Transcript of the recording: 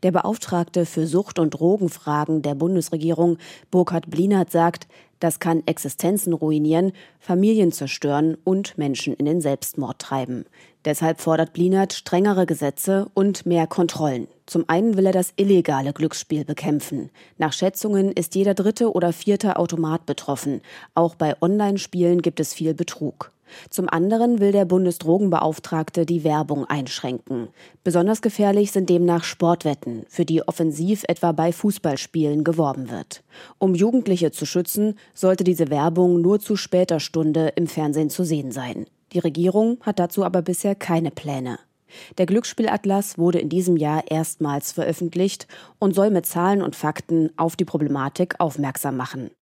Der Beauftragte für Sucht- und Drogenfragen der Bundesregierung, Burkhard Blinert, sagt, das kann Existenzen ruinieren, Familien zerstören und Menschen in den Selbstmord treiben. Deshalb fordert Blinert strengere Gesetze und mehr Kontrollen. Zum einen will er das illegale Glücksspiel bekämpfen. Nach Schätzungen ist jeder 3. oder 4. Automat betroffen. Auch bei Online-Spielen gibt es viel Betrug. Zum anderen will der Bundesdrogenbeauftragte die Werbung einschränken. Besonders gefährlich sind demnach Sportwetten, für die offensiv etwa bei Fußballspielen geworben wird. Um Jugendliche zu schützen, sollte diese Werbung nur zu später Stunde im Fernsehen zu sehen sein. Die Regierung hat dazu aber bisher keine Pläne. Der Glücksspielatlas wurde in diesem Jahr erstmals veröffentlicht und soll mit Zahlen und Fakten auf die Problematik aufmerksam machen.